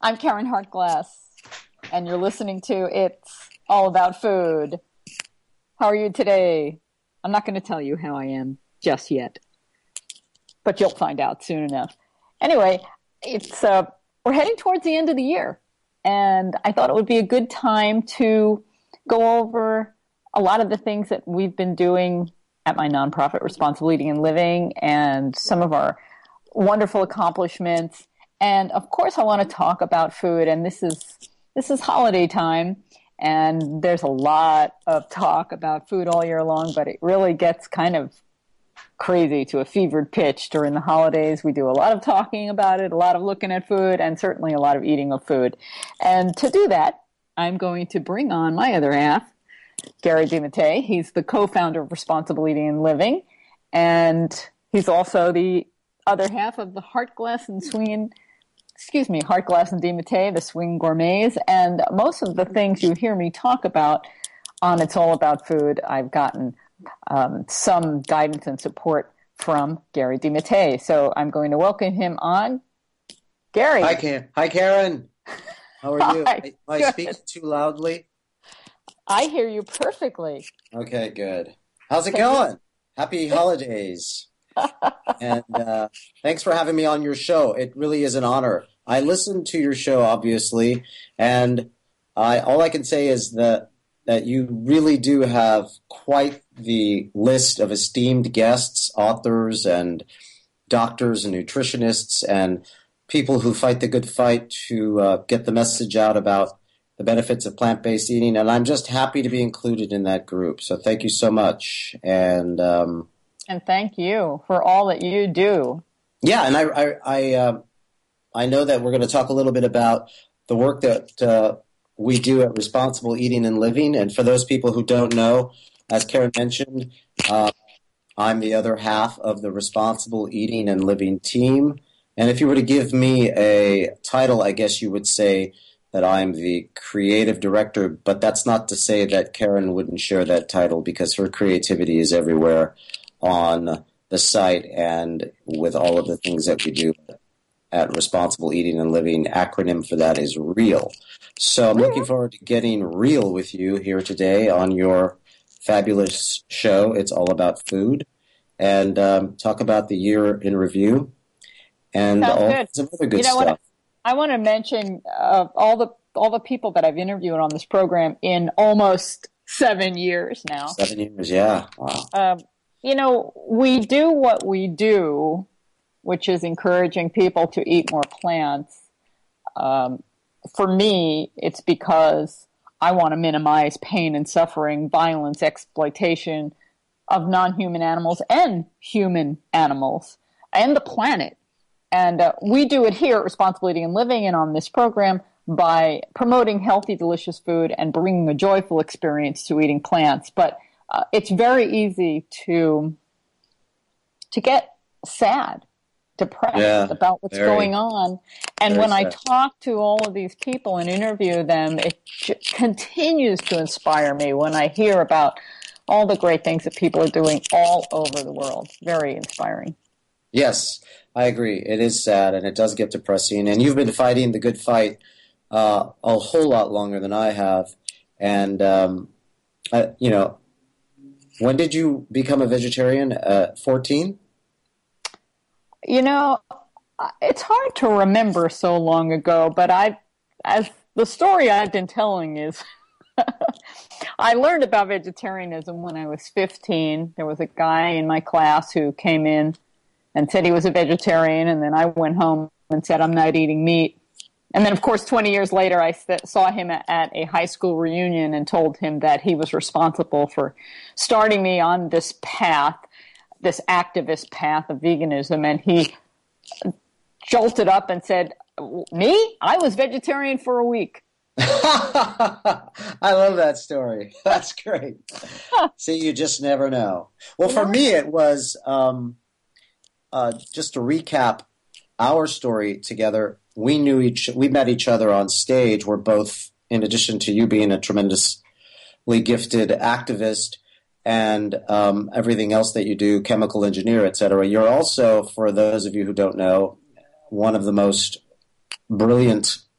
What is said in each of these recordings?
I'm Karen Hartglass, and you're listening to It's All About Food. How are you today? I'm not going to tell you how I am just yet, but you'll find out soon enough. Anyway, we're heading towards the end of the year, and I thought it would be a good time to go over a lot of the things that we've been doing at my nonprofit, Responsible Eating and Living, and some of our wonderful accomplishments. And of course, I want to talk about food. And this is holiday time, and there's a lot of talk about food all year long. But it really gets kind of crazy to a fevered pitch during the holidays. We do a lot of talking about it, a lot of looking at food, and certainly a lot of eating of food. And to do that, I'm going to bring on my other half, Gary DiMattei. He's the co-founder of Responsible Eating and Living, and he's also the other half of the Hartglass and DiMattei, the Swing Gourmets. And most of the things you hear me talk about on It's All About Food, I've gotten some guidance and support from Gary DiMattei. So I'm going to welcome him on. Gary. Hi, Karen. How are you? Hi, Am I speaking too loudly? I hear you perfectly. Okay, good. How's it going? Happy holidays. And thanks for having me on your show. It really is an honor. I listen to your show, obviously, and all I can say is that you really do have quite the list of esteemed guests, authors, and doctors and nutritionists, and people who fight the good fight to get the message out about the benefits of plant-based eating. And I'm just happy to be included in that group. So thank you so much. And thank you for all that you do. Yeah, and I know that we're going to talk a little bit about the work that we do at Responsible Eating and Living. And for those people who don't know, as Karen mentioned, I'm the other half of the Responsible Eating and Living team. And if you were to give me a title, I guess you would say that I'm the creative director, but that's not to say that Karen wouldn't share that title, because her creativity is everywhere on the site and with all of the things that we do at Responsible Eating and Living. Acronym for that is REAL. So I'm looking forward to getting real with you here today on your fabulous show, It's All About Food, and talk about the year in review and all kinds of other good stuff. I want to mention all the people that I've interviewed on this program in almost 7 years now. 7 years, yeah. Wow. We do what we do, which is encouraging people to eat more plants. For me, it's because I want to minimize pain and suffering, violence, exploitation of non-human animals and human animals and the planet. And we do it here at Responsible Eating and Living and on this program by promoting healthy, delicious food and bringing a joyful experience to eating plants. But it's very easy to get sad, depressed about what's going on. And when I talk to all of these people and interview them, it continues to inspire me when I hear about all the great things that people are doing all over the world. Very inspiring. Yes, I agree. It is sad, and it does get depressing. And you've been fighting the good fight a whole lot longer than I have. And, when did you become a vegetarian? 14? It's hard to remember so long ago, but as the story I've been telling is, I learned about vegetarianism when I was 15. There was a guy in my class who came in and said he was a vegetarian, and then I went home and said, I'm not eating meat. And then, of course, 20 years later, I saw him at a high school reunion and told him that he was responsible for starting me on this path, this activist path of veganism. And he jolted up and said, me? I was vegetarian for a week. I love that story. That's great. See, you just never know. Well, for me, it was, just to recap our story together, we met each other on stage. We're both, in addition to you being a tremendously gifted activist and everything else that you do, chemical engineer, et cetera, you're also, for those of you who don't know, one of the most brilliant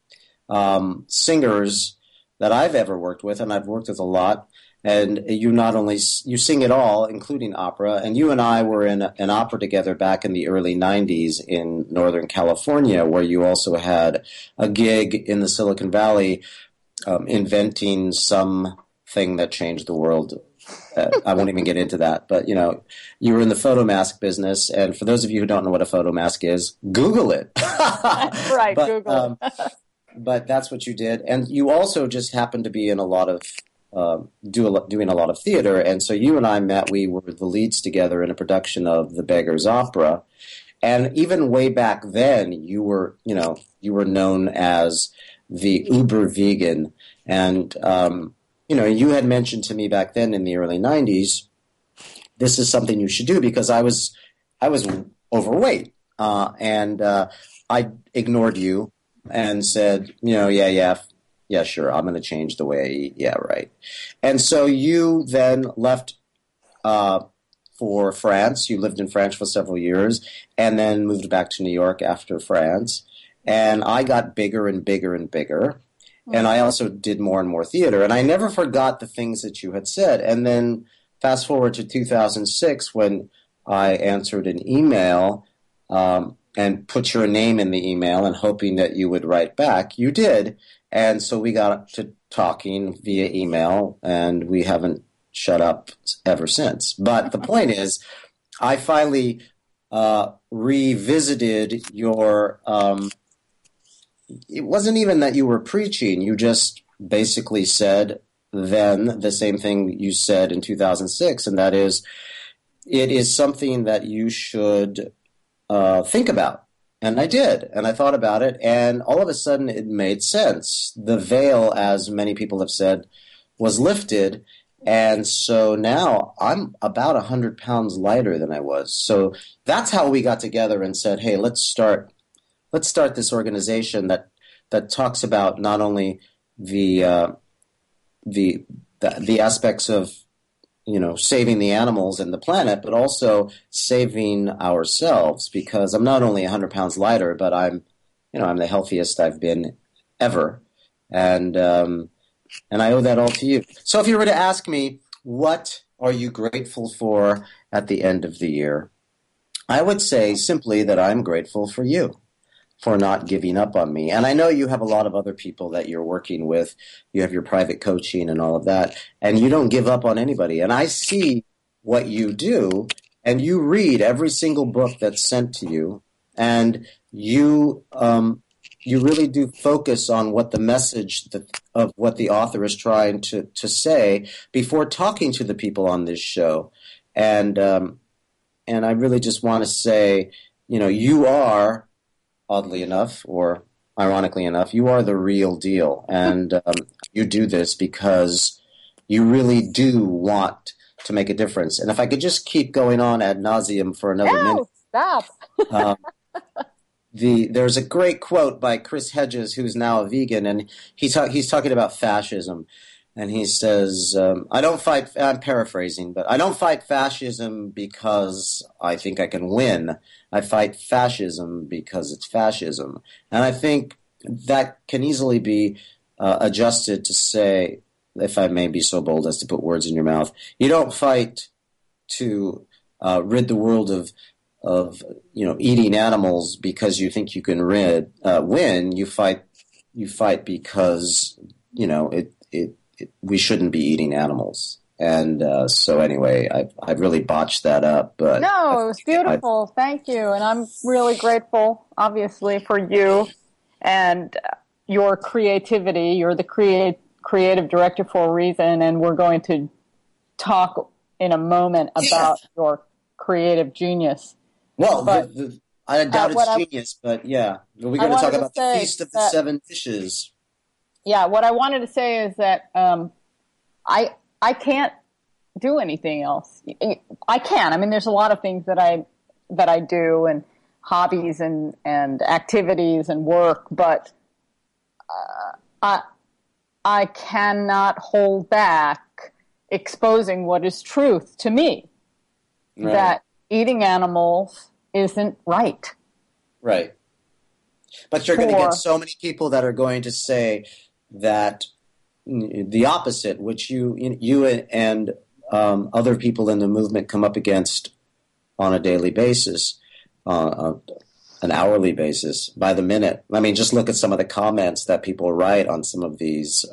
singers that I've ever worked with, and I've worked with a lot. And you not only you sing it all, including opera. And you and I were in an opera together back in the early '90s in Northern California, where you also had a gig in the Silicon Valley, inventing something that changed the world. I won't even get into that, but you were in the photo mask business, and for those of you who don't know what a photo mask is, Google it. Right, Google. But that's what you did, and you also just happened to be in a lot of doing a lot of theater, and so you and I met. We were the leads together in a production of The Beggar's Opera, and even way back then, you were known as the uber vegan, and you had mentioned to me back then in the early '90s, this is something you should do because I was overweight, and I ignored you and said, yeah, sure, I'm going to change the way I eat. Yeah, right. And so you then left for France. You lived in France for several years and then moved back to New York after France. And I got bigger and bigger and bigger. And I also did more and more theater. And I never forgot the things that you had said. And then fast forward to 2006 when I answered an email and put your name in the email and hoping that you would write back. You did. And so we got to talking via email, and we haven't shut up ever since. But the point is, I finally revisited your it wasn't even that you were preaching. You just basically said then the same thing you said in 2006, and that is, it is something that you should think about. And I did, and I thought about it, and all of a sudden it made sense. The veil, as many people have said, was lifted, and so now I'm about 100 pounds lighter than I was. So that's how we got together and said, hey, let's start this organization that talks about not only the aspects of saving the animals and the planet, but also saving ourselves, because I'm not only 100 pounds lighter, but I'm the healthiest I've been ever. And I owe that all to you. So if you were to ask me, what are you grateful for at the end of the year? I would say simply that I'm grateful for you, for not giving up on me. And I know you have a lot of other people that you're working with. You have your private coaching and all of that, and you don't give up on anybody. And I see what you do, and you read every single book that's sent to you, and you really do focus on what the message of what the author is trying to say before talking to the people on this show. And I really just want to say, you are, oddly enough, or ironically enough, you are the real deal. And you do this because you really do want to make a difference. And if I could just keep going on ad nauseum for another minute. Stop. There's a great quote by Chris Hedges, who's now a vegan, and he's talking about fascism. And he says, I'm paraphrasing, but I don't fight fascism because I think I can win. I fight fascism because it's fascism. And I think that can easily be adjusted to say, if I may be so bold as to put words in your mouth, you don't fight to rid the world of eating animals because you think you can win. You fight because we shouldn't be eating animals. And so anyway, I've really botched that up. But no, it was beautiful. Thank you. And I'm really grateful, obviously, for you and your creativity. You're the creative director for a reason, and we're going to talk in a moment about your creative genius. Well, I doubt it's genius, but yeah. We're going to talk about the Feast of the Seven Dishes. Yeah, what I wanted to say is that I can't do anything else. I can. I mean, there's a lot of things that I do, and hobbies and activities and work, but I cannot hold back exposing what is truth to me. Right. That eating animals isn't right. Right. But you're going to get so many people that are going to say that the opposite, which you and other people in the movement come up against on a daily basis, an hourly basis, by the minute. I mean, just look at some of the comments that people write on some of these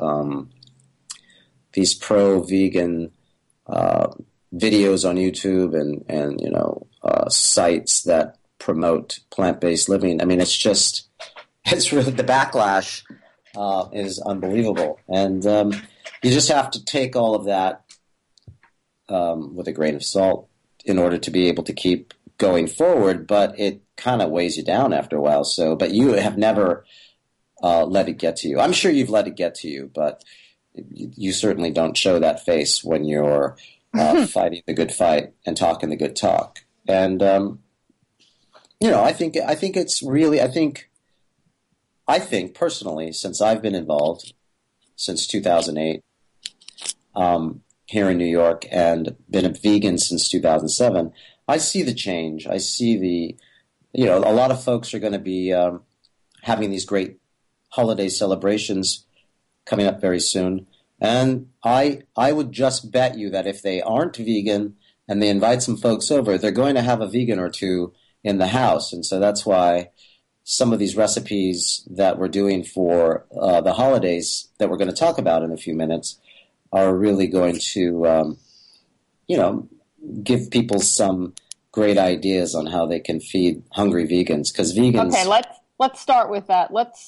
pro-vegan videos on YouTube and sites that promote plant-based living. I mean, it's really the backlash is unbelievable, and you just have to take all of that with a grain of salt in order to be able to keep going forward. But it kind of weighs you down after a while. But you have never let it get to you. I'm sure you've let it get to you, but you certainly don't show that face when you're fighting the good fight and talking the good talk. And I think it's really, I think personally, since I've been involved since 2008 here in New York and been a vegan since 2007, I see the change. I see a lot of folks are going to be having these great holiday celebrations coming up very soon. And I would just bet you that if they aren't vegan and they invite some folks over, they're going to have a vegan or two in the house. And so that's why some of these recipes that we're doing for the holidays that we're going to talk about in a few minutes are really going to, give people some great ideas on how they can feed hungry vegans. Because vegans. Okay, let's start with that. Let's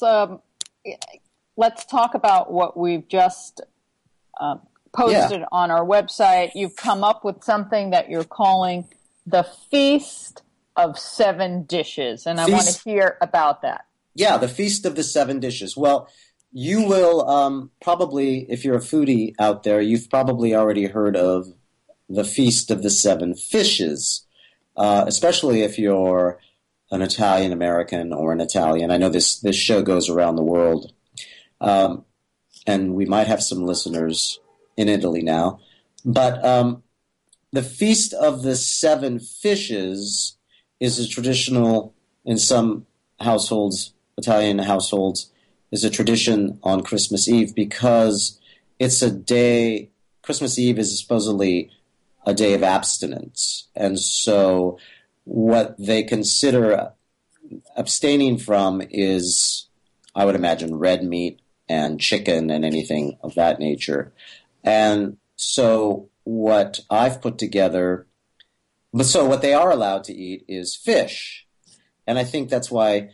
talk about what we've just posted on our website. You've come up with something that you're calling the Feast of 7 Dishes, and I want to hear about that. Yeah, the Feast of the 7 Dishes. Well, you will probably, if you're a foodie out there, you've probably already heard of the Feast of the 7 Fishes, especially if you're an Italian American or an Italian. I know this show goes around the world, and we might have some listeners in Italy now. But the Feast of the 7 Fishes is a traditional, in some households, Italian households, is a tradition on Christmas Eve because it's a day, Christmas Eve is supposedly a day of abstinence. And so what they consider abstaining from is, I would imagine, red meat and chicken and anything of that nature. And so what I've put together, so what they are allowed to eat is fish. And I think that's why,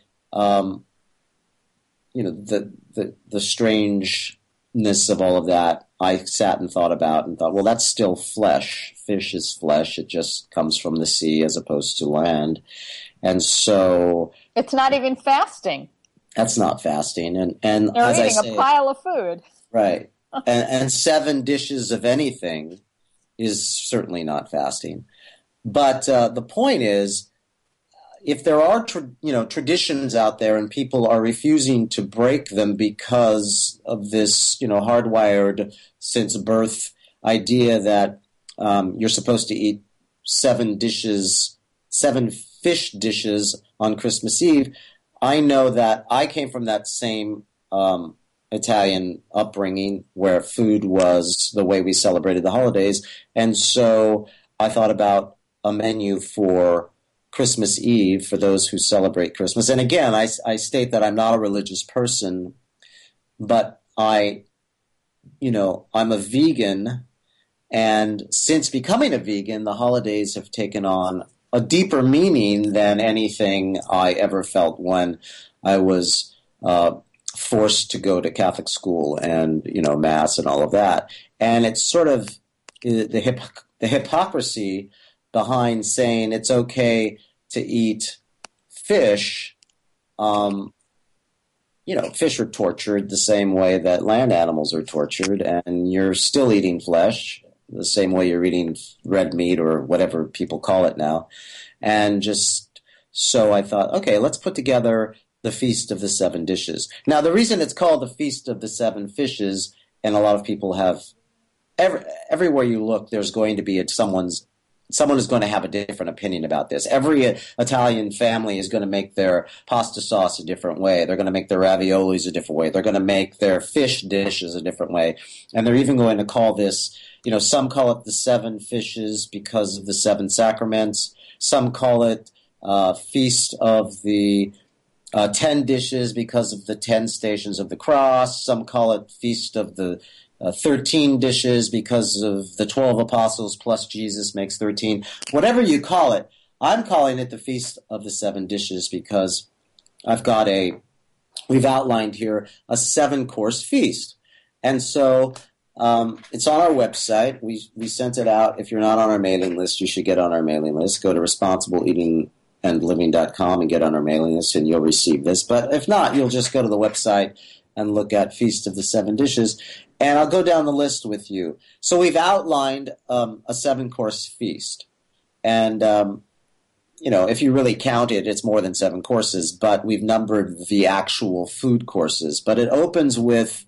the strangeness of all of that, I sat and thought about and thought, well, that's still flesh. Fish is flesh. It just comes from the sea as opposed to land. And so... It's not even fasting. That's not fasting. And they're as eating I say, a pile of food. Right. and 7 dishes of anything is certainly not fasting. But the point is, if there are traditions out there and people are refusing to break them because of this hardwired since birth idea that you're supposed to eat 7 fish dishes on Christmas Eve, I know that I came from that same Italian upbringing where food was the way we celebrated the holidays, and so I thought about a menu for Christmas Eve for those who celebrate Christmas. And again, I state that I'm not a religious person, but I'm a vegan, and since becoming a vegan, the holidays have taken on a deeper meaning than anything I ever felt when I was forced to go to Catholic school and Mass and all of that. And it's sort of the hypocrisy behind saying it's okay to eat fish. Fish are tortured the same way that land animals are tortured, and you're still eating flesh the same way you're eating red meat or whatever people call it now. And just so I thought, okay, let's put together the Feast of the 7 Dishes. Now, the reason it's called the Feast of the 7 Fishes, and a lot of people have, everywhere you look, there's going to be someone's someone is going to have a different opinion about this. Every Italian family is going to make their pasta sauce a different way. They're going to make their raviolis a different way. They're going to make their fish dishes a different way. And they're even going to call this, some call it the 7 fishes because of the 7 sacraments. Some call it Feast of the 10 dishes because of the 10 stations of the cross. Some call it Feast of the 13 dishes because of the 12 apostles plus Jesus makes 13. Whatever you call it, I'm calling it the Feast of the 7 dishes because we've outlined here a 7-course feast. And so it's on our website. We sent it out. If you're not on our mailing list, you should get on our mailing list. Go to responsibleeatingandliving.com and get on our mailing list and you'll receive this. But if not, you'll just go to the website and look at Feast of the 7 dishes. And I'll go down the list with you. So we've outlined a 7-course feast. And, if you really count it, it's more than 7 courses, but we've numbered the actual food courses. But it opens with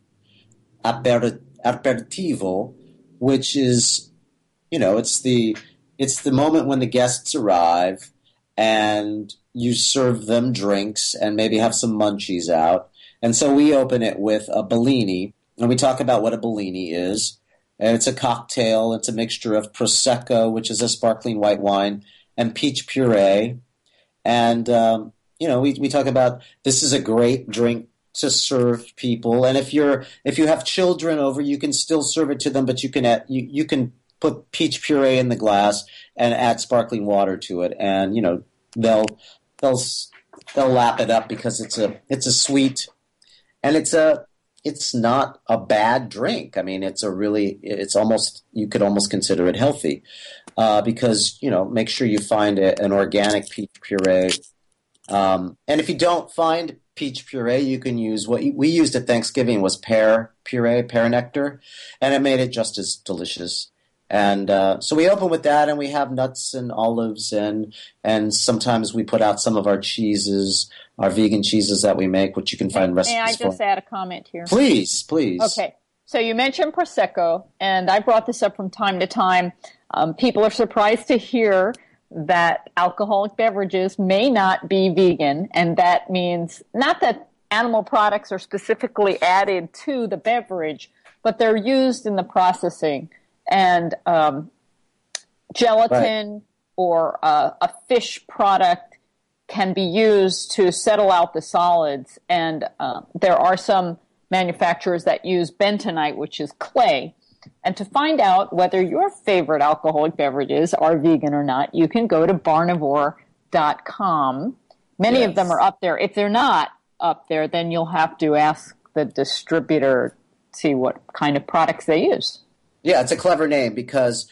aperitivo, which is, it's the moment when the guests arrive and you serve them drinks and maybe have some munchies out. And so we open it with a Bellini. And we talk about what a Bellini is. And it's a cocktail. It's a mixture of Prosecco, which is a sparkling white wine, and peach puree. And, we talk about this is a great drink to serve people. And if you have children over, you can still serve it to them, but you can put peach puree in the glass and add sparkling water to it. And, they'll lap it up because it's a sweet, and it's not a bad drink. I mean, you could almost consider it healthy because, make sure you find an organic peach puree. And if you don't find peach puree, you can use what we used at Thanksgiving was pear puree, pear nectar, and it made it just as delicious. And so we open with that, and we have nuts and olives, and sometimes we put out some of our cheeses, our vegan cheeses that we make, which you can find recipes for. May I just add a comment here? Please. Okay. So you mentioned Prosecco, and I brought this up from time to time. People are surprised to hear that alcoholic beverages may not be vegan, and that means not that animal products are specifically added to the beverage, but they're used in the processing. And gelatin Right. or a fish product can be used to settle out the solids. And there are some manufacturers that use bentonite, which is clay. And to find out whether your favorite alcoholic beverages are vegan or not, you can go to barnivore.com. Many Yes. of them are up there. If they're not up there, then you'll have to ask the distributor, see what kind of products they use. Yeah, it's a clever name because,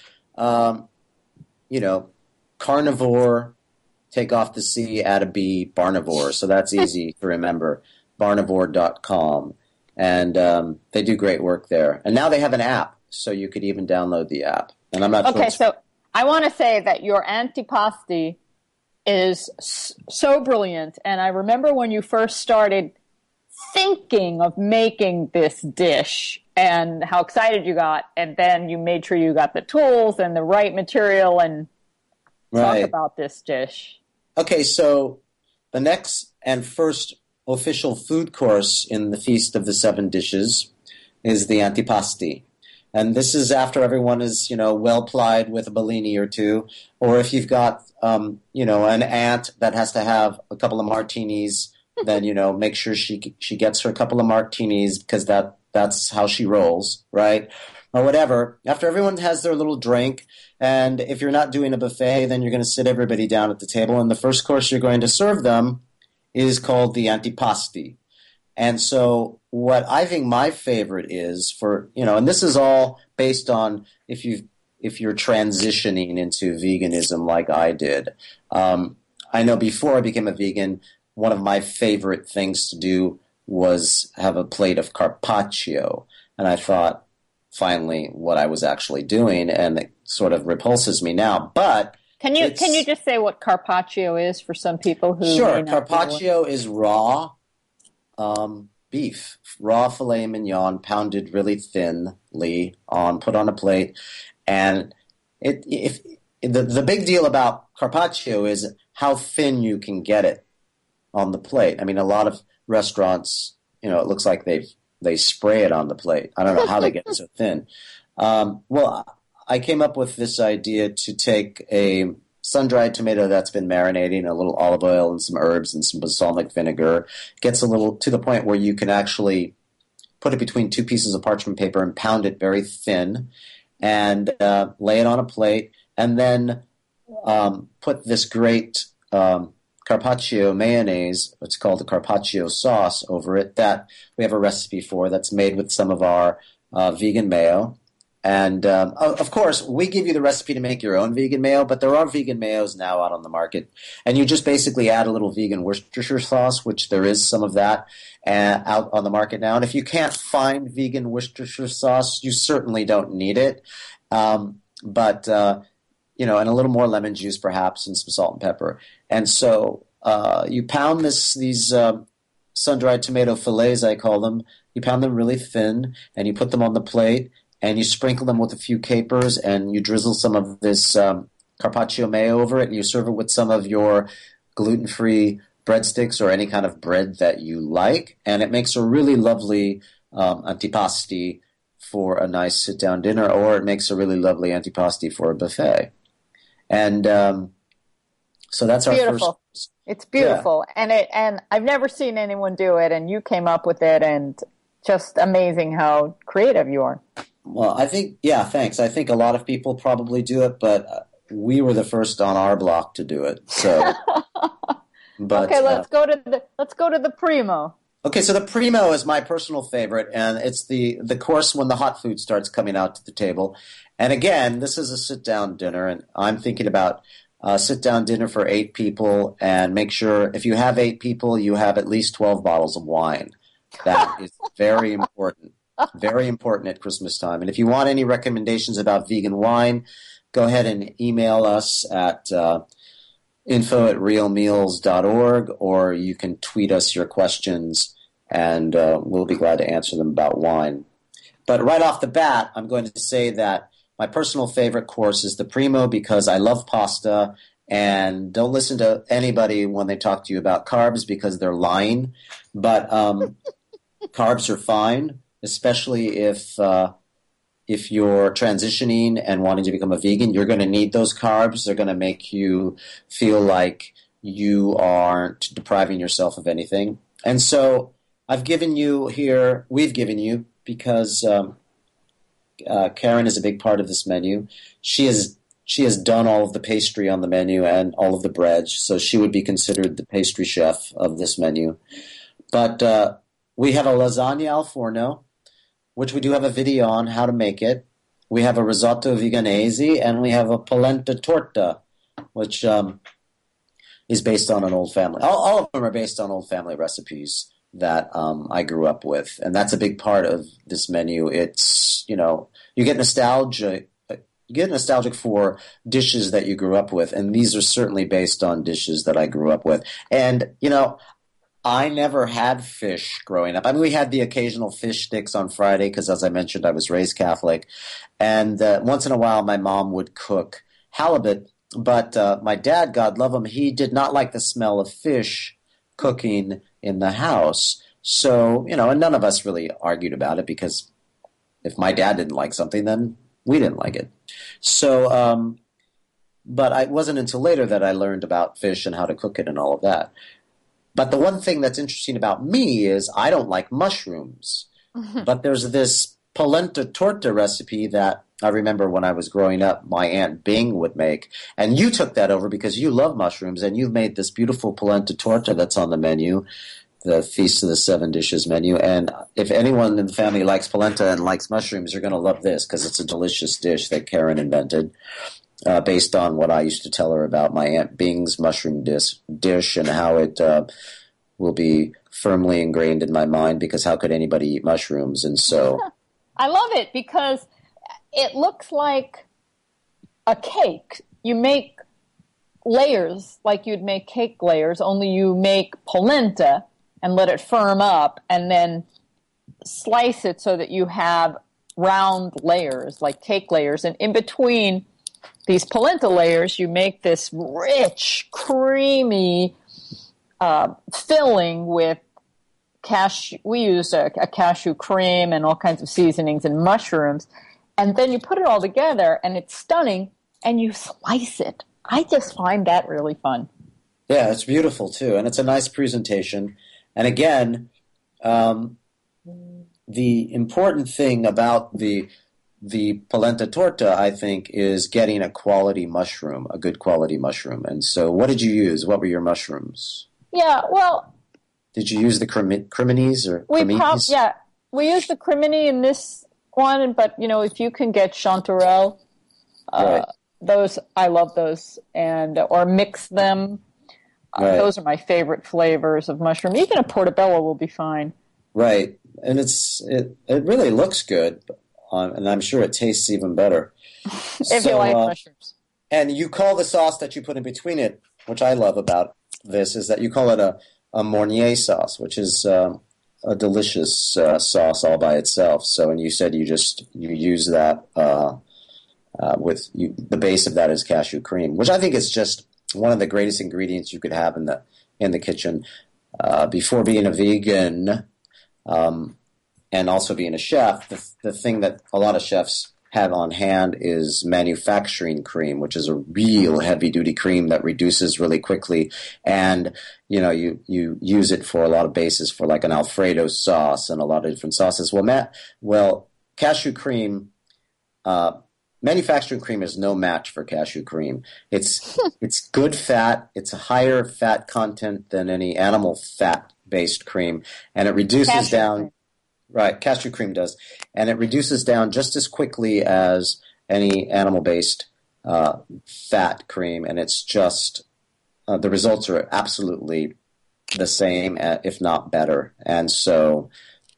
carnivore, take off the C, add a B, barnivore. So that's easy to remember, barnivore.com. And they do great work there. And now they have an app, so you could even download the app. And I'm not sure. Okay, so I want to say that your antipasti is so brilliant. And I remember when you first started thinking of making this dish and how excited you got, and then you made sure you got the tools and the right material and talk about this dish. Okay, so the next and first official food course in the Feast of the 7 Dishes is the antipasti. And this is after everyone is, well plied with a Bellini or two, or if you've got, an aunt that has to have a couple of martinis, then, make sure she gets her a couple of martinis because that's how she rolls, right? Or whatever. After everyone has their little drink, and if you're not doing a buffet, then you're going to sit everybody down at the table, and the first course you're going to serve them is called the antipasti. And so what I think my favorite is for, and this is all based on if you're transitioning into veganism like I did. I know before I became a vegan, one of my favorite things to do was have a plate of carpaccio. And I thought, finally, what I was actually doing, and it sort of repulses me now. But can you just say what carpaccio is for some people who Sure. may not Carpaccio is raw beef, raw filet mignon, pounded really thinly put on a plate. And if the big deal about carpaccio is how thin you can get it on the plate. I mean, a lot of restaurants, it looks like they spray it on the plate. I don't know how they get it so thin. Well, I came up with this idea to take a sun-dried tomato that's been marinating, a little olive oil and some herbs and some balsamic vinegar. Gets a little to the point where you can actually put it between two pieces of parchment paper and pound it very thin and lay it on a plate, and then put this great carpaccio mayonnaise, it's called the carpaccio sauce, over it that we have a recipe for that's made with some of our vegan mayo. And, of course, we give you the recipe to make your own vegan mayo, but there are vegan mayos now out on the market. And you just basically add a little vegan Worcestershire sauce, which there is some of that out on the market now. And if you can't find vegan Worcestershire sauce, you certainly don't need it. But and a little more lemon juice perhaps and some salt and pepper. And so you pound these sun-dried tomato fillets, I call them. You pound them really thin, and you put them on the plate. And you sprinkle them with a few capers, and you drizzle some of this carpaccio mayo over it, and you serve it with some of your gluten-free breadsticks or any kind of bread that you like. And it makes a really lovely antipasti for a nice sit-down dinner, or it makes a really lovely antipasti for a buffet. And so that's our beautiful. First. It's beautiful, yeah. And I've never seen anyone do it, and you came up with it, and just amazing how creative you are. Well, thanks. I think a lot of people probably do it, but we were the first on our block to do it. So, but okay, let's go to the primo. Okay, so the primo is my personal favorite, and it's the course when the hot food starts coming out to the table. And again, this is a sit-down dinner, and I'm thinking about sit-down dinner for 8 people, and make sure if you have 8 people, you have at least 12 bottles of wine. That is very important. Very important at Christmas time. And if you want any recommendations about vegan wine, go ahead and email us at info@realmeals.org, or you can tweet us your questions, and we'll be glad to answer them about wine. But right off the bat, I'm going to say that my personal favorite course is the primo because I love pasta, and don't listen to anybody when they talk to you about carbs because they're lying. But carbs are fine. Especially if you're transitioning and wanting to become a vegan, you're going to need those carbs. They're going to make you feel like you aren't depriving yourself of anything. And so we've given you, because Karen is a big part of this menu. She has done all of the pastry on the menu and all of the bread, so she would be considered the pastry chef of this menu. But we have a lasagna al forno, which we do have a video on how to make it. We have a risotto veganese, and we have a polenta torta, which is based on an old family. All of them are based on old family recipes that I grew up with, and that's a big part of this menu. It's you get nostalgia. You get nostalgic for dishes that you grew up with, and these are certainly based on dishes that I grew up with. And I never had fish growing up. I mean, we had the occasional fish sticks on Friday because, as I mentioned, I was raised Catholic. And once in a while, my mom would cook halibut. But my dad, God love him, he did not like the smell of fish cooking in the house. So, and none of us really argued about it because if my dad didn't like something, then we didn't like it. So, but it wasn't until later that I learned about fish and how to cook it and all of that. But the one thing that's interesting about me is I don't like mushrooms. But there's this polenta torta recipe that I remember when I was growing up, my Aunt Bing would make. And you took that over because you love mushrooms, and you've made this beautiful polenta torta that's on the menu, the Feast of the Seven Dishes menu. And if anyone in the family likes polenta and likes mushrooms, you're going to love this because it's a delicious dish that Karen invented. Based on what I used to tell her about my Aunt Bing's mushroom dish and how it will be firmly ingrained in my mind, because how could anybody eat mushrooms? And so I love it because it looks like a cake. You make layers like you'd make cake layers, only you make polenta and let it firm up and then slice it so that you have round layers like cake layers. And in between these polenta layers, you make this rich, creamy filling with cashew. We use a cashew cream and all kinds of seasonings and mushrooms. And then you put it all together, and it's stunning, and you slice it. I just find that really fun. Yeah, it's beautiful, too. And it's a nice presentation. And again, the important thing about the polenta torta, I think, is getting a quality mushroom, a good quality mushroom. And so what did you use? What were your mushrooms? Yeah, well... Did you use the creminis or creminis? Yeah, we use the cremini in this one, but, if you can get chanterelle, right. Those, I love those, or mix them. Right. Those are my favorite flavors of mushroom. Even a portobello will be fine. Right, and it really looks good, and I'm sure it tastes even better. If you like mushrooms. And you call the sauce that you put in between it, which I love about this, is that you call it a Mornier sauce, which is a delicious sauce all by itself. So, and you said you use that the base of that is cashew cream, which I think is just one of the greatest ingredients you could have in the kitchen. Before being a vegan, and also being a chef, the thing that a lot of chefs have on hand is manufacturing cream, which is a real heavy-duty cream that reduces really quickly. And, you use it for a lot of bases, for like an Alfredo sauce and a lot of different sauces. Well, cashew cream, manufacturing cream is no match for cashew cream. It's good fat. It's a higher fat content than any animal fat-based cream, and it reduces down. Cream. Right, cashew cream does, and it reduces down just as quickly as any animal-based fat cream, and it's just the results are absolutely the same, if not better. And so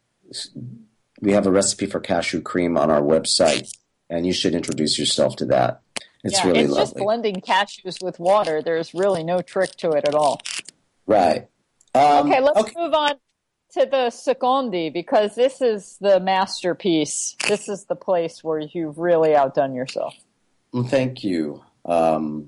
we have a recipe for cashew cream on our website, and you should introduce yourself to that. It's really lovely. It's just blending cashews with water. There's really no trick to it at all. Right. Let's move on to the secondi, because this is the masterpiece. This is the place where you've really outdone yourself. Thank you. So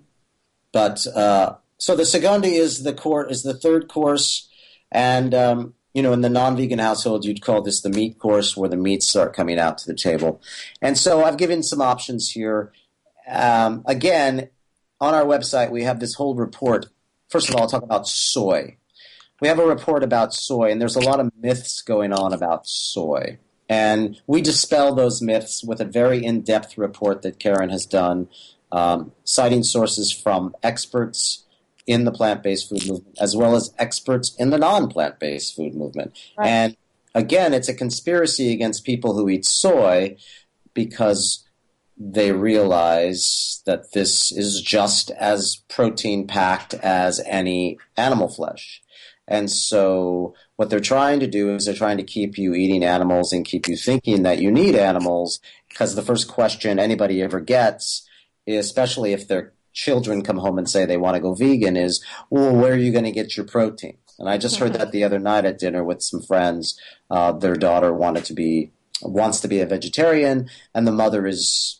the secondi is the third course, and in the non-vegan household, you'd call this the meat course, where the meats start coming out to the table. And so I've given some options here. Again, on our website, we have this whole report. First of all, I'll talk about soy. We have a report about soy, and there's a lot of myths going on about soy. And we dispel those myths with a very in-depth report that Karen has done, citing sources from experts in the plant-based food movement, as well as experts in the non-plant-based food movement. Right. And again, it's a conspiracy against people who eat soy because they realize that this is just as protein-packed as any animal flesh. And so what they're trying to do is they're trying to keep you eating animals and keep you thinking that you need animals, because the first question anybody ever gets, especially if their children come home and say they want to go vegan, is, well, where are you going to get your protein? And I just heard that the other night at dinner with some friends. Their daughter wants to be a vegetarian, and the mother is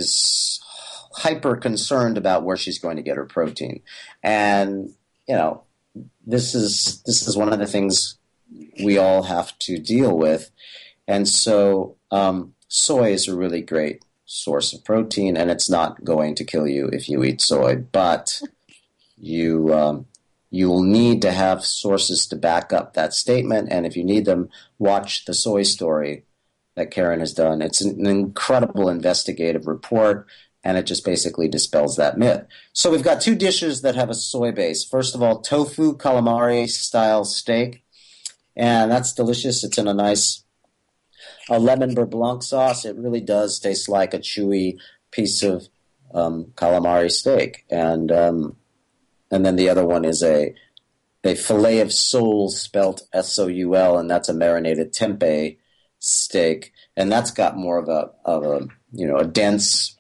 hyper concerned about where she's going to get her protein. And, this is one of the things we all have to deal with. And so soy is a really great source of protein, and it's not going to kill you if you eat soy. But you will need to have sources to back up that statement. And if you need them, watch the Soy Story that Karen has done. It's an incredible investigative report, and it just basically dispels that myth. So we've got two dishes that have a soy base. First of all, tofu calamari-style steak, and that's delicious. It's in a nice lemon beurre blanc sauce. It really does taste like a chewy piece of calamari steak. And then the other one is a filet of sole, spelt S-O-U-L, and that's a marinated tempeh steak, and that's got more of a dense,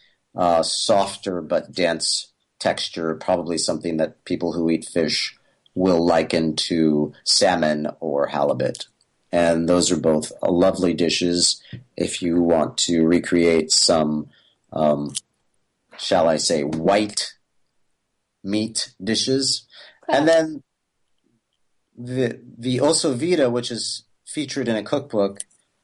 softer but dense texture, probably something that people who eat fish will liken to salmon or halibut. And those are both lovely dishes if you want to recreate some shall I say, white meat dishes. Okay. And then the osso vita, which is featured in a cookbook,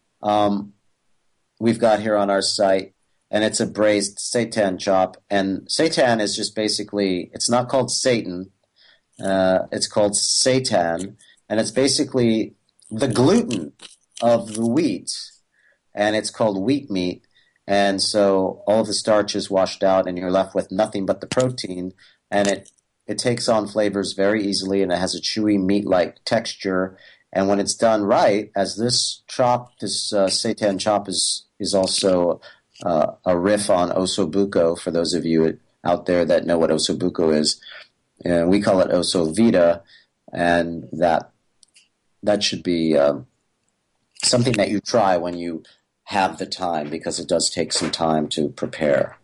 we've got here on our site, and it's a braised seitan chop. And seitan is just basically, it's not called Satan, it's called seitan, and it's basically the gluten of the wheat, and it's called wheat meat. And so all of the starch is washed out, and you're left with nothing but the protein, and it takes on flavors very easily, and it has a chewy meat-like texture. And when it's done right, as this chop, this seitan chop is also a riff on ossobuco, for those of you out there that know what ossobuco is. And we call it osso vita, and that should be something that you try when you have the time, because it does take some time to prepare.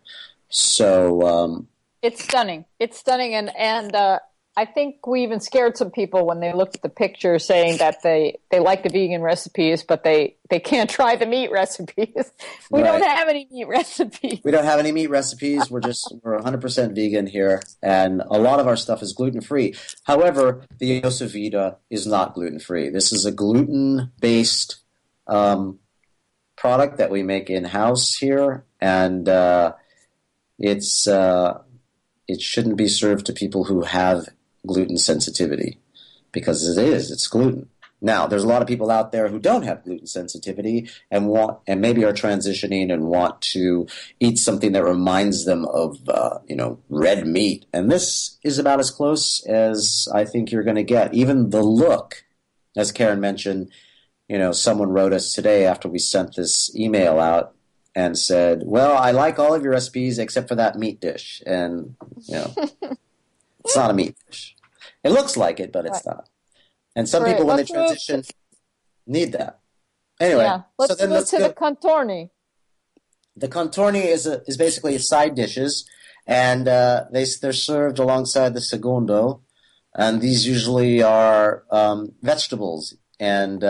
So it's stunning. It's stunning, and I think we even scared some people when they looked at the picture, saying that they like the vegan recipes, but they can't try the meat recipes. We don't have any meat recipes. We don't have any meat recipes. We're 100% vegan here, and a lot of our stuff is gluten-free. However, the osso vita is not gluten-free. This is a gluten-based product that we make in-house here, and it shouldn't be served to people who have gluten sensitivity, because it's gluten. Now, there's a lot of people out there who don't have gluten sensitivity and maybe are transitioning and want to eat something that reminds them of red meat, and this is about as close as I think you're going to get. Even the look, as Karen mentioned, someone wrote us today after we sent this email out and said, well, I like all of your recipes except for that meat dish. And, it's not a meat dish. It looks like it, but it's not. And some people, when they transition, need that. Anyway. Let's move to the contorni. The contorni is basically side dishes, and they're served alongside the secondo. And these usually are vegetables. And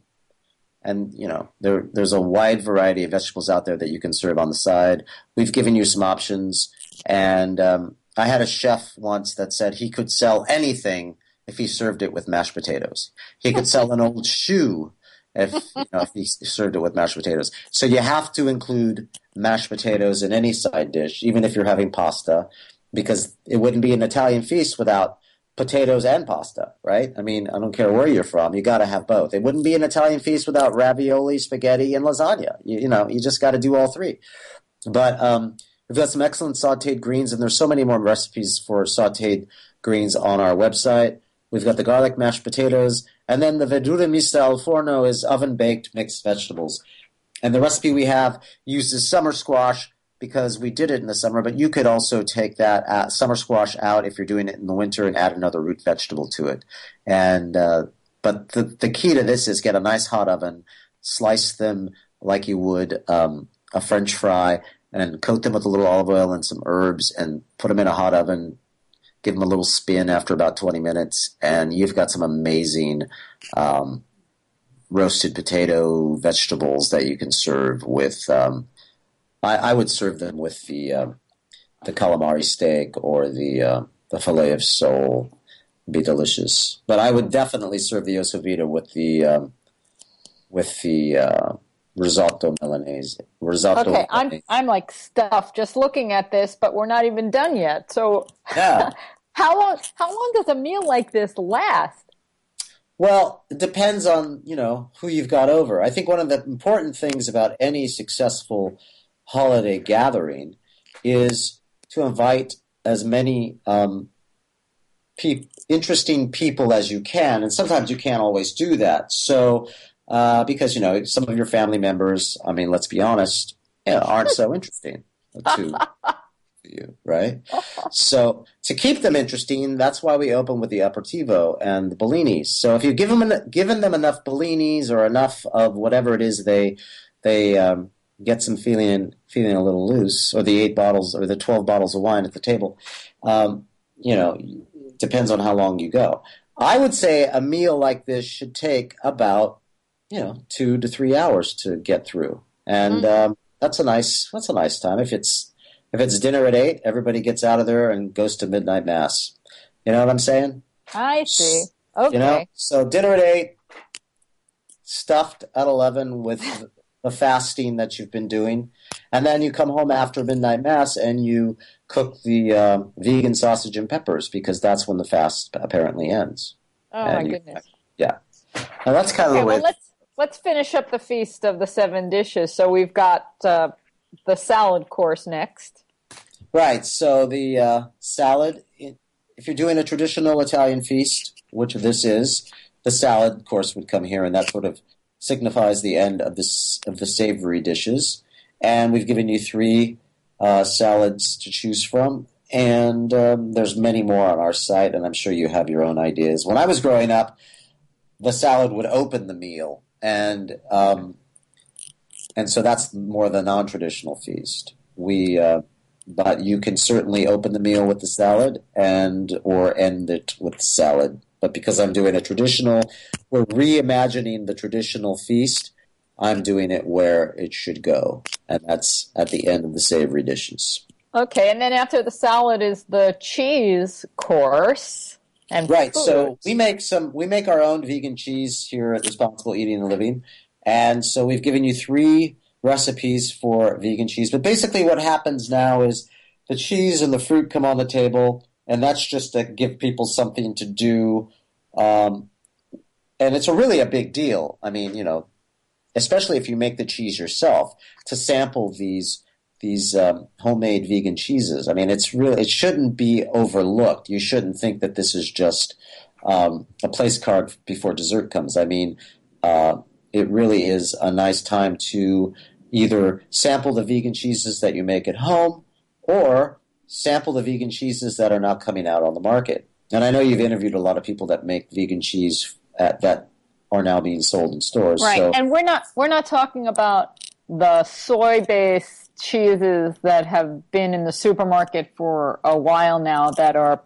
there's a wide variety of vegetables out there that you can serve on the side. We've given you some options, and I had a chef once that said he could sell anything if he served it with mashed potatoes. He could sell an old shoe if he served it with mashed potatoes. So you have to include mashed potatoes in any side dish, even if you're having pasta, because it wouldn't be an Italian feast without potatoes and pasta, right? I mean, I don't care where you're from. You got to have both. It wouldn't be an Italian feast without ravioli, spaghetti, and lasagna. You just got to do all three. But we've got some excellent sautéed greens, and there's so many more recipes for sautéed greens on our website. We've got the garlic mashed potatoes, and then the verdura mista al forno is oven-baked mixed vegetables. And the recipe we have uses summer squash, because we did it in the summer, but you could also take that summer squash out if you're doing it in the winter and add another root vegetable to it. And but the key to this is get a nice hot oven, slice them like you would a French fry, and coat them with a little olive oil and some herbs, and put them in a hot oven. Give them a little spin after about 20 minutes, and you've got some amazing roasted potato vegetables that you can serve with. I would serve them with the calamari steak or the filet of sole. It'd be delicious. But I would definitely serve the osso vita with the risotto Milanese. Okay, I'm like stuffed just looking at this, but we're not even done yet. So yeah. How long does a meal like this last? Well, it depends on, who you've got over. I think one of the important things about any successful holiday gathering is to invite as many interesting people as you can, and sometimes you can't always do that. So, because some of your family members, I mean, let's be honest, aren't so interesting to you, right? So to keep them interesting, that's why we open with the aperitivo and the bellinis. So if you've given them enough bellinis or enough of whatever it is they get some feeling a little loose, or the 8 bottles or the 12 bottles of wine at the table, depends on how long you go. I would say a meal like this should take about 2 to 3 hours to get through, and that's a nice time. If it's If it's dinner at 8, everybody gets out of there and goes to midnight mass. You know what I'm saying? I see. Okay. You know, so dinner at 8, stuffed at 11 with the fasting that you've been doing, and then you come home after midnight mass and you cook the vegan sausage and peppers because that's when the fast apparently ends. Oh And my you, goodness. yeah, and that's kind of Okay, the well way. let's finish up the feast of the 7 dishes. So we've got the salad course next. Right. So the salad, if you're doing a traditional Italian feast, which this is, the salad course would come here, and that sort of signifies the end of the savory dishes. And we've given you 3 salads to choose from, and there's many more on our site, and I'm sure you have your own ideas. When I was growing up, the salad would open the meal, and so that's more the non-traditional feast. But you can certainly open the meal with the salad or end it with the salad. But because I'm doing a traditional, we're reimagining the traditional feast. I'm doing it where it should go, and that's at the end of the savory dishes. Okay, and then after the salad is the cheese course and Right. food. So we make our own vegan cheese here at Responsible Eating and Living, and so we've given you 3 recipes for vegan cheese. But basically, what happens now is the cheese and the fruit come on the table, and that's just to give people something to do. And it's really a big deal. I mean, especially if you make the cheese yourself, to sample these homemade vegan cheeses. I mean, it shouldn't be overlooked. You shouldn't think that this is just a place card before dessert comes. I mean, it really is a nice time to either sample the vegan cheeses that you make at home or sample the vegan cheeses that are now coming out on the market. And I know you've interviewed a lot of people that make vegan cheese that are now being sold in stores. Right, So, and we're not talking about the soy-based cheeses that have been in the supermarket for a while now that are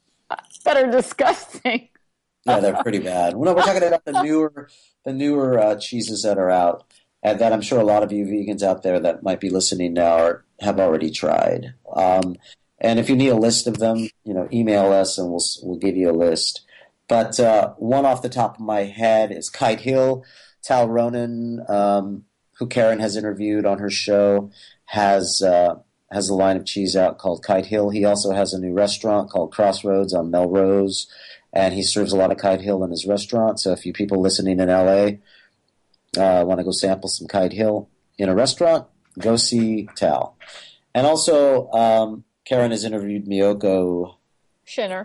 disgusting. yeah, they're pretty bad. No, we're talking about the newer cheeses that are out, and that I'm sure a lot of you vegans out there that might be listening now have already tried. And if you need a list of them, email us and we'll give you a list. But one off the top of my head is Kite Hill. Tal Ronan, who Karen has interviewed on her show, has a line of cheese out called Kite Hill. He also has a new restaurant called Crossroads on Melrose, and he serves a lot of Kite Hill in his restaurant. So if you people listening in LA want to go sample some Kite Hill in a restaurant, go see Tal. And also, Karen has interviewed Miyoko Schinner.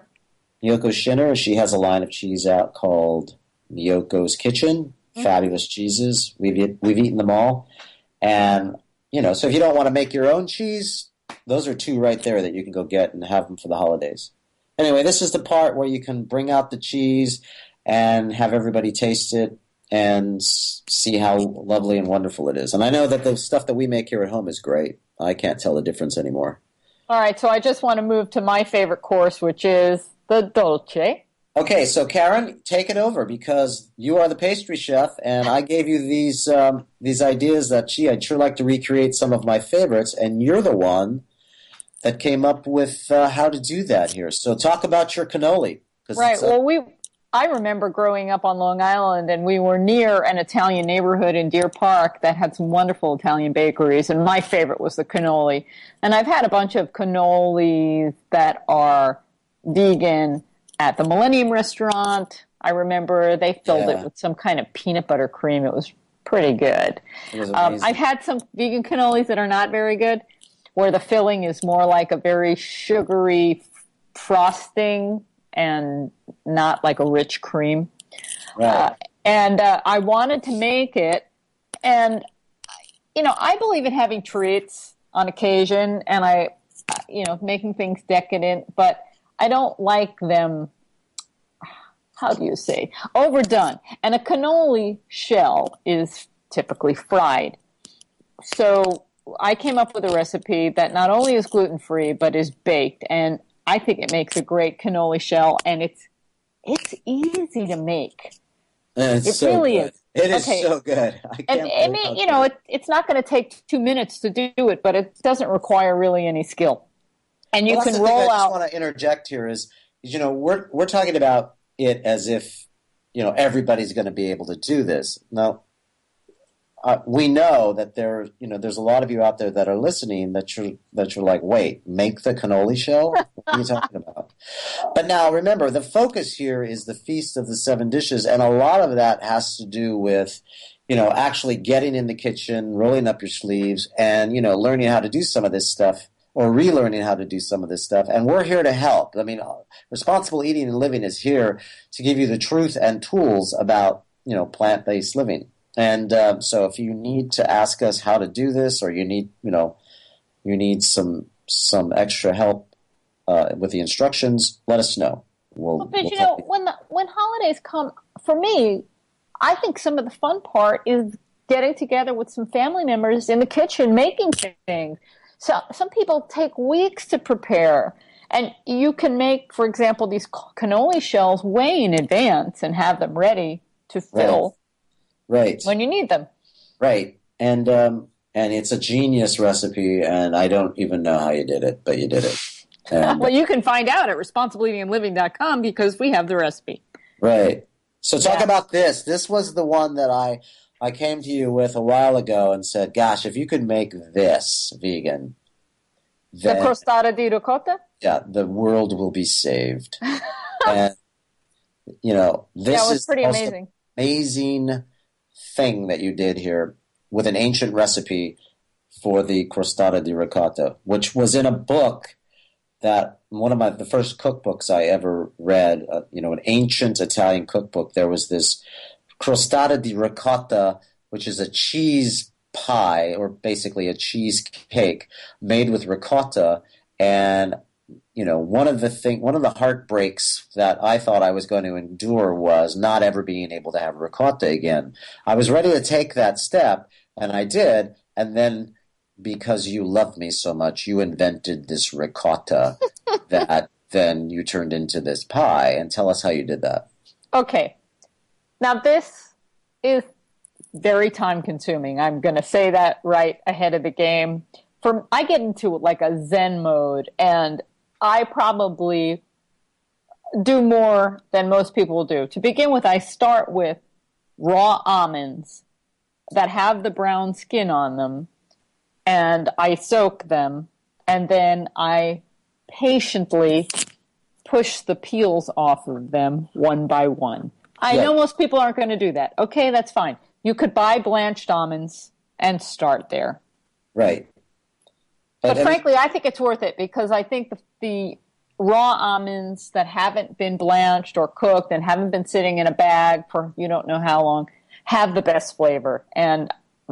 She has a line of cheese out called Miyoko's Kitchen. Fabulous cheeses. We've eaten them all. And, so if you don't want to make your own cheese, those are 2 right there that you can go get and have them for the holidays. Anyway, this is the part where you can bring out the cheese and have everybody taste it and see how lovely and wonderful it is. And I know that the stuff that we make here at home is great. I can't tell the difference anymore. All right, so I just want to move to my favorite course, which is the dolce. Okay, so Karen, take it over because you are the pastry chef, and I gave you these ideas that, I'd sure like to recreate some of my favorites, and you're the one that came up with how to do that here. So talk about your cannoli. Right, well, I remember growing up on Long Island, and we were near an Italian neighborhood in Deer Park that had some wonderful Italian bakeries, and my favorite was the cannoli. And I've had a bunch of cannolis that are vegan at the Millennium Restaurant. I remember they filled it with some kind of peanut butter cream. It was pretty good. It was amazing. I've had some vegan cannolis that are not very good, where the filling is more like a very sugary frosting and not like a rich cream. Right. And I wanted to make it. And, I believe in having treats on occasion and making things decadent, but I don't like them, how do you say, overdone. And a cannoli shell is typically fried. So I came up with a recipe that not only is gluten-free, but is baked. And I think it makes a great cannoli shell, and it's easy to make. It's it so really good. is. It is Okay. so good. I And can't I believe mean, how good. it's not going to take 2 minutes to do it, but it doesn't require really any skill. And Well, you that's can the thing I roll just out. want to interject here is we're talking about it as if everybody's going to be able to do this. Now, we know that there's a lot of you out there that are listening that you're like, wait, make the cannoli shell? What are you talking about? But now remember, the focus here is the Feast of the Seven Dishes, and a lot of that has to do with actually getting in the kitchen, rolling up your sleeves, and learning how to do some of this stuff or relearning how to do some of this stuff. And we're here to help. I mean, Responsible Eating and Living is here to give you the truth and tools about plant-based living. And so if you need to ask us how to do this, or you need some extra help with the instructions, let us know. Because We'll help you. when holidays come, for me, I think some of the fun part is getting together with some family members in the kitchen making things. So some people take weeks to prepare, and you can make, for example, these cannoli shells way in advance and have them ready to fill Right. when you need them. Right. And it's a genius recipe, and I don't even know how you did it, but you did it. And, Well, you can find out at responsibleeatingandliving.com because we have the recipe. right. So talk Yeah. about this. This was the one that I came to you with a while ago and said, gosh, if you could make this vegan, The then crostata di ricotta? yeah, the world will be saved. And this Yeah, it was is the pretty most amazing. amazing thing that you did here with an ancient recipe for the crostata di ricotta, which was in a book that one of the first cookbooks I ever read, an ancient Italian cookbook. There was this crostata di ricotta, which is a cheese pie, or basically a cheesecake made with ricotta. And one of the heartbreaks that I thought I was going to endure was not ever being able to have ricotta again. I was ready to take that step, and I did, and then because you love me so much, you invented this ricotta that then you turned into this pie. And tell us how you did that. Okay. Now, this is very time consuming. I'm going to say that right ahead of the game. I get into like a Zen mode, and I probably do more than most people do. To begin with, I start with raw almonds that have the brown skin on them, and I soak them, and then I patiently push the peels off of them one by one. I know most people aren't going to do that. Okay, that's fine. You could buy blanched almonds and start there. Right. But frankly, I think it's worth it because I think the raw almonds that haven't been blanched or cooked and haven't been sitting in a bag for you don't know how long have the best flavor. And,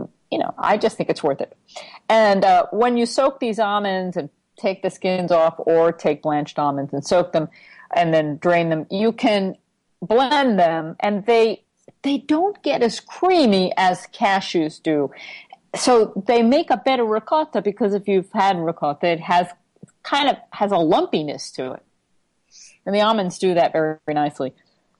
I just think it's worth it. And when you soak these almonds and take the skins off, or take blanched almonds and soak them and then drain them, you can blend them, and they don't get as creamy as cashews do. So they make a better ricotta because if you've had ricotta, it has a lumpiness to it. And the almonds do that very, very nicely.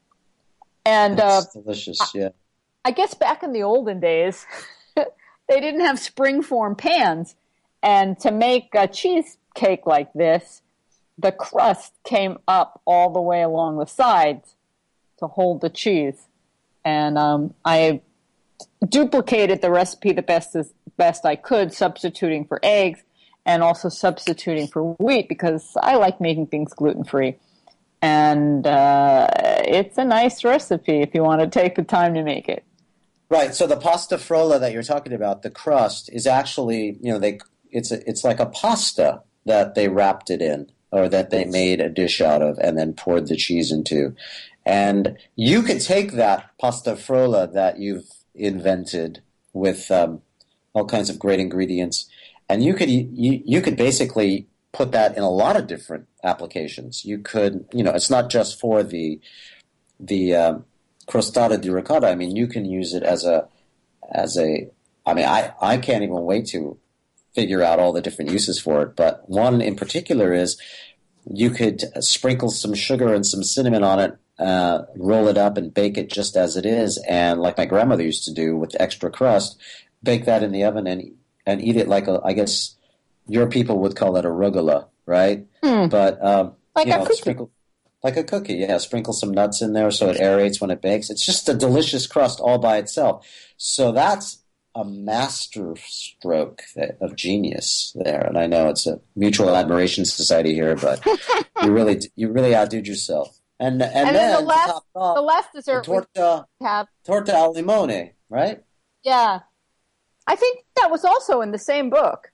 And it's delicious, yeah. I guess back in the olden days, they didn't have springform pans. And to make a cheesecake like this, the crust came up all the way along the sides to hold the cheese. And I duplicated the recipe the best I could, substituting for eggs and also substituting for wheat because I like making things gluten-free. And it's a nice recipe if you want to take the time to make it. Right. So the pasta frolla that you're talking about, the crust is actually, it's like a pasta that they wrapped it in, or that they made a dish out of and then poured the cheese into. And you could take that pasta frolla that you've invented with all kinds of great ingredients, and you could basically put that in a lot of different applications. You could, it's not just for the crostata di ricotta. I mean, you can use it as a. I mean, I can't even wait to figure out all the different uses for it. But one in particular is you could sprinkle some sugar and some cinnamon on it roll it up and bake it just as it is, and like my grandmother used to do with extra crust, bake that in the oven and eat it like I guess your people would call it a rugula, right? But Like a cookie. sprinkle like a cookie, yeah. Sprinkle some nuts in there so it aerates when it bakes. It's just a delicious crust all by itself. So that's a master stroke of genius there. And I know it's a mutual admiration society here, but you really outdid yourself. And then the to top it off, last dessert torta we have. torta al limone, right? Yeah. I think that was also in the same book.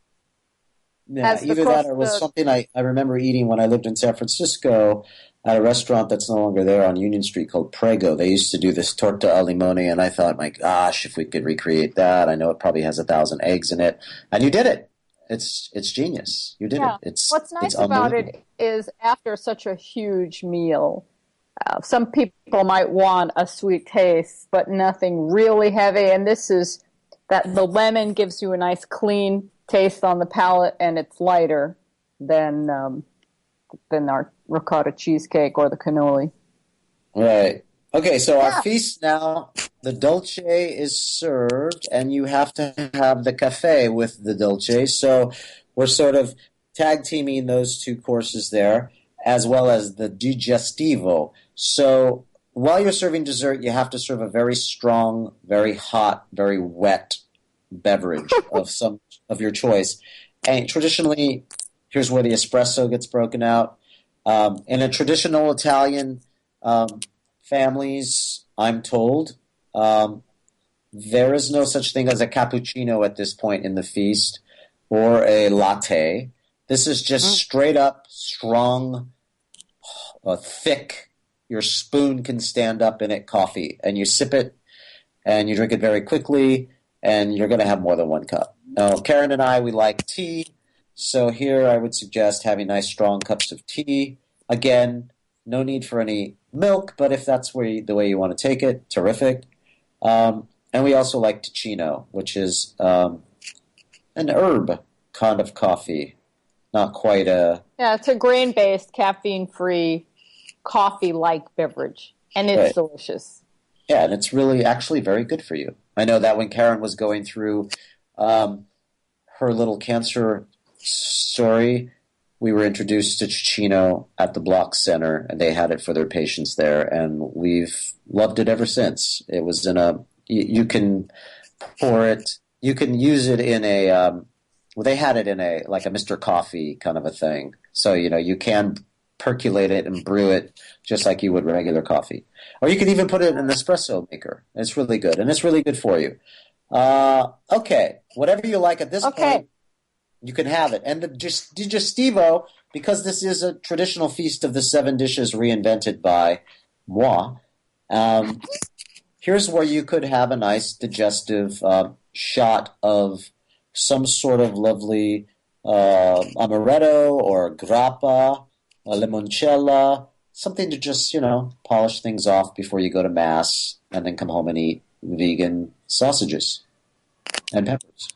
Yeah, either that or it was something I remember eating when I lived in San Francisco at a restaurant that's no longer there on Union Street called Prego. They used to do this torta al limone, and I thought, my gosh, if we could recreate that. I know it probably has 1,000 eggs in it. And you did it. It's genius. You did it. What's nice about it is after such a huge meal, some people might want a sweet taste, but nothing really heavy. And this is that the lemon gives you a nice clean taste on the palate, and it's lighter than our ricotta cheesecake or the cannoli. Right. Okay, so our feast now, the dolce is served, and you have to have the cafe with the dolce. So we're sort of tag teaming those two courses there, as well as the digestivo. So while you're serving dessert, you have to serve a very strong, very hot, very wet beverage of your choice. And traditionally, here's where the espresso gets broken out. In a traditional Italian families, I'm told, there is no such thing as a cappuccino at this point in the feast or a latte. This is just straight up, strong, thick, your spoon can stand up in it coffee. And you sip it and you drink it very quickly, and you're going to have more than one cup. Now, Karen and I, we like tea. So here I would suggest having nice strong cups of tea. Again, no need for any milk, but if that's the way you want to take it, terrific. And we also like Ticino, which is an herb kind of coffee. Not quite a... Yeah, it's a grain-based, caffeine-free, coffee-like beverage, and it's delicious. Yeah, and it's really actually very good for you. I know that when Karen was going through her little cancer story, we were introduced to Ticino at the Block Center, and they had it for their patients there, and we've loved it ever since. It was in a you can pour it, you can use it in a well, they had it in a like a Mr. Coffee kind of a thing. So you can percolate it and brew it just like you would regular coffee, or you can even put it in an espresso maker. It's really good, and it's really good for you. Okay, whatever you like at this point. You can have it. And the digestivo, because this is a traditional feast of the 7 dishes reinvented by moi, here's where you could have a nice digestive shot of some sort of lovely amaretto or grappa, a limoncello, something to just, polish things off before you go to Mass and then come home and eat vegan sausages and peppers.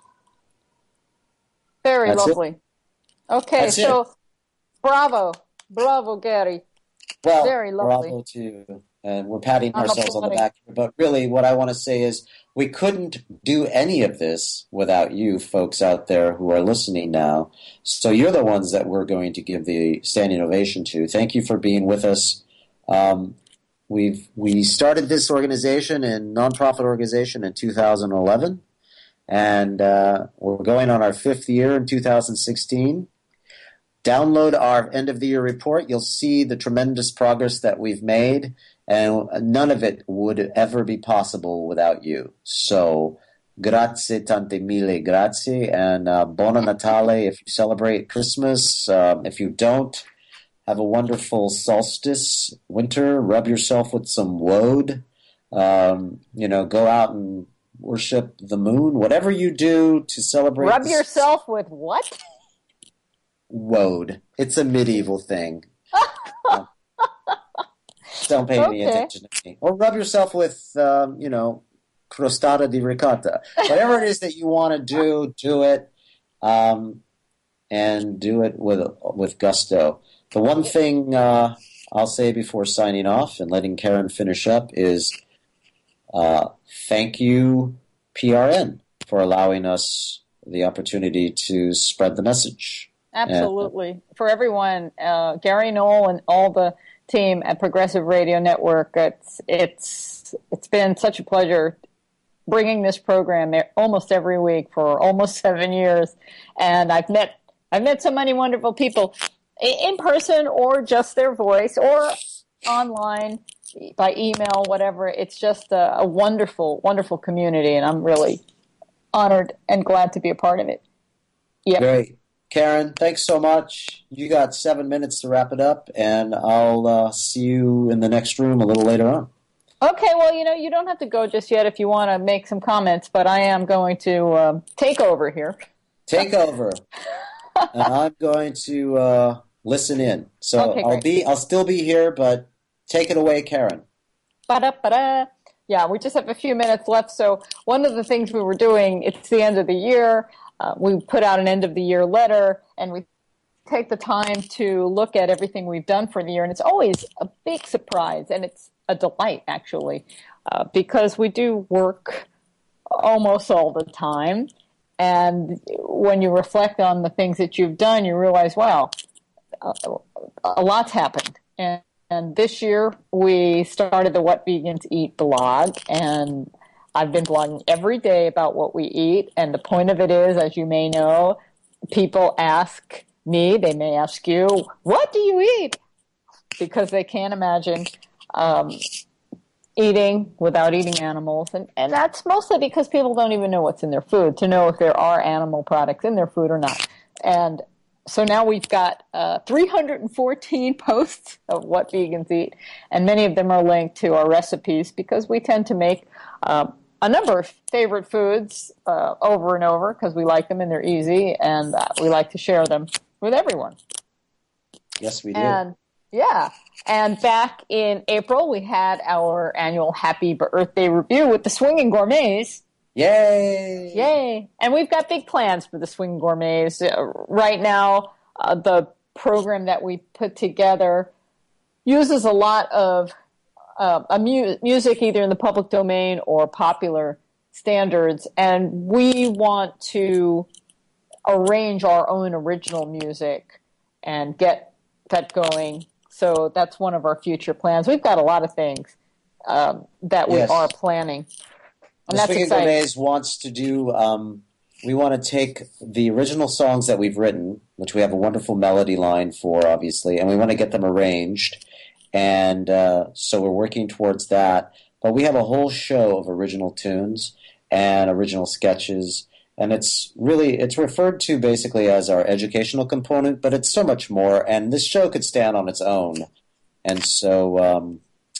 Very lovely. Okay, so bravo, Gary. Well, very lovely. Bravo to you. And we're patting ourselves on the back here. But really, what I want to say is we couldn't do any of this without you folks out there who are listening now. So you're the ones that we're going to give the standing ovation to. Thank you for being with us. We started this organization nonprofit organization in 2011. And we're going on our 5th year in 2016. Download our end-of-the-year report. You'll see the tremendous progress that we've made, and none of it would ever be possible without you. So, grazie, tante mille grazie, and Buona Natale if you celebrate Christmas. If you don't, have a wonderful solstice, winter. Rub yourself with some woad. Go out and worship the moon, whatever you do to celebrate. Rub yourself with what? Woad. It's a medieval thing. Don't pay any attention to me. Or rub yourself with, crostata di ricotta. Whatever it is that you want to do it, and do it with gusto. The one thing I I'll say before signing off and letting Karen finish up is thank you, PRN, for allowing us the opportunity to spread the message. Absolutely. For everyone, Gary Knoll and all the team at Progressive Radio Network, it's been such a pleasure bringing this program almost every week for almost 7 years, and I've met so many wonderful people in person or just their voice or online by email, whatever. It's just a wonderful, wonderful community, and I'm really honored and glad to be a part of it. Yep. Great. Karen, thanks so much. You got 7 minutes to wrap it up, and I'll see you in the next room a little later on. Okay, well, you don't have to go just yet if you want to make some comments, but I am going to take over here. Take over. And I'm going to listen in. So okay, I'll still be here, but take it away, Karen. Ba-da-ba-da. Yeah, we just have a few minutes left. So one of the things we were doing, it's the end of the year. We put out an end of the year letter, and we take the time to look at everything we've done for the year. And it's always a big surprise, and it's a delight, actually, because we do work almost all the time. And when you reflect on the things that you've done, you realize, wow, a lot's happened. And this year, we started the What Vegans Eat blog, and I've been blogging every day about what we eat. And the point of it is, as you may know, people ask me, they may ask you, what do you eat? Because they can't imagine eating without eating animals. And that's mostly because people don't even know what's in their food, to know if there are animal products in their food or not. And so now we've got 314 posts of What Vegans Eat, and many of them are linked to our recipes because we tend to make a number of favorite foods over and over because we like them and they're easy, and we like to share them with everyone. Yes, we do. And yeah, and back in April, we had our annual Happy Birthday review with the Swinging Gourmets. Yay! Yay! And we've got big plans for the Swinging Gourmets. Right now, the program that we put together uses a lot of music either in the public domain or popular standards, and we want to arrange our own original music and get that going. So that's one of our future plans. We've got a lot of things that we are planning. And the that's Swinging exciting. Gourmets wants to do, we want to take the original songs that we've written, which we have a wonderful melody line for, obviously, and we want to get them arranged. And so we're working towards that. But we have a whole show of original tunes and original sketches. And it's referred to basically as our educational component, but it's so much more. And this show could stand on its own. And so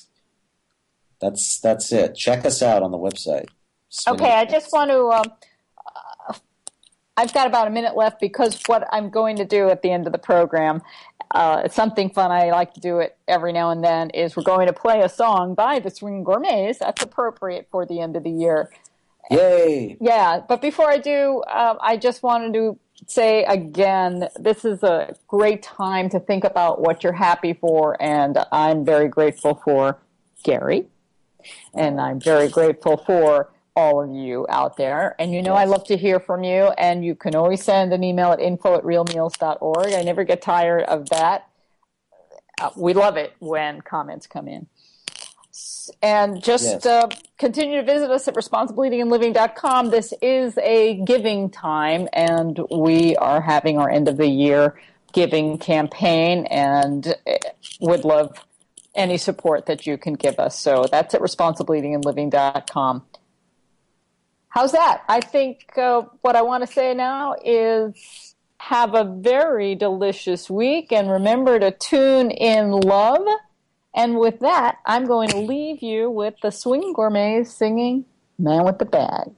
that's it. Check us out on the website. Okay, I just want to I've got about a minute left because what I'm going to do at the end of the program, it's something fun. I like to do it every now and then, is we're going to play a song by the Swinging Gourmets. That's appropriate for the end of the year. Yay! Yeah, but before I do, I just wanted to say again, this is a great time to think about what you're happy for, and I'm very grateful for Gary, and I'm very grateful for all of you out there. And you know, I love to hear from you, and you can always send an email at info@realmeals.org. I never get tired of that. We love it when comments come in. And just continue to visit us at responsibleeatingandliving.com. This is a giving time, and we are having our end of the year giving campaign, and would love any support that you can give us. So that's at responsibleeatingandliving.com. How's that? I think what I want to say now is have a very delicious week, and remember to tune in love. And with that, I'm going to leave you with the Swinging Gourmets singing Man with the Bag.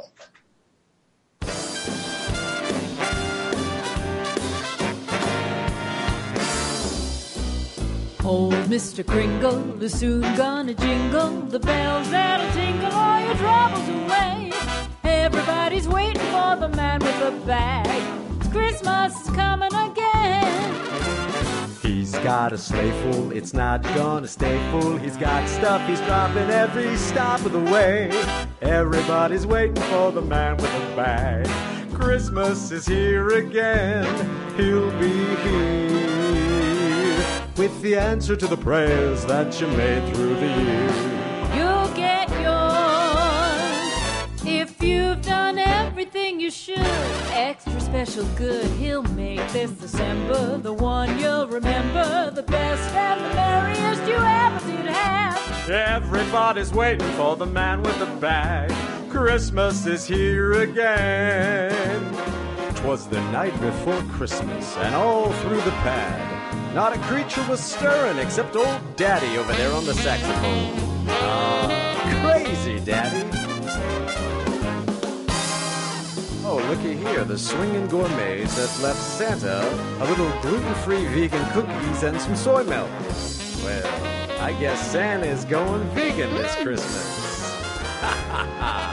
Old Mr. Kringle is soon gonna jingle the bells that'll tingle all your troubles away. Everybody's waiting for the man with the bag. Christmas is coming again. He's got a sleigh full, it's not gonna stay full. He's got stuff he's dropping every stop of the way. Everybody's waiting for the man with the bag. Christmas is here again, he'll be here with the answer to the prayers that you made through the year. You'll get yours if you've done everything you should. Extra special good, he'll make this December the one you'll remember, the best and the merriest you ever did have. Everybody's waiting for the man with the bag. Christmas is here again. 'Twas the night before Christmas, and all through the pad, not a creature was stirring except old Daddy over there on the saxophone. Ah, crazy Daddy. Oh, looky here, the swinging gourmets have left Santa a little gluten-free vegan cookies and some soy milk. Well, I guess Santa's going vegan this Christmas. Ha ha ha.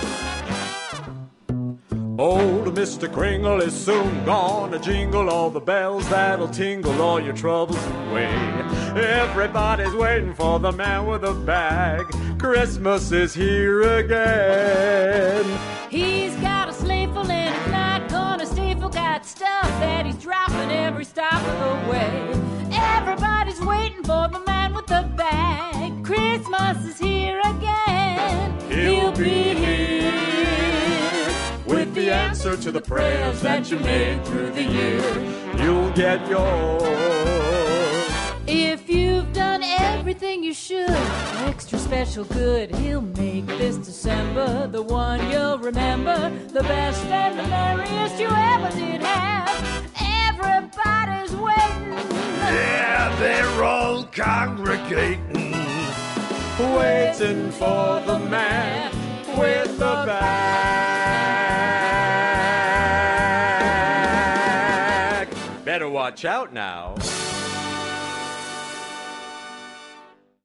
Old Mr. Kringle is soon gonna jingle all the bells that'll tingle all your troubles away. Everybody's waiting for the man with a bag. Christmas is here again. He's got a sleigh full and it's not gonna stay full. Got stuff that he's dropping every stop of the way. Everybody's waiting for the man with the bag. Christmas is here again. He'll be here with the answer to the prayers that you made through the year. You'll get yours if you've done everything you should. Extra special good, he'll make this December the one you'll remember, the best and the merriest you ever did have. Everybody's waiting. Yeah, they're all congregating, waiting for the man with the bag. Better watch out now.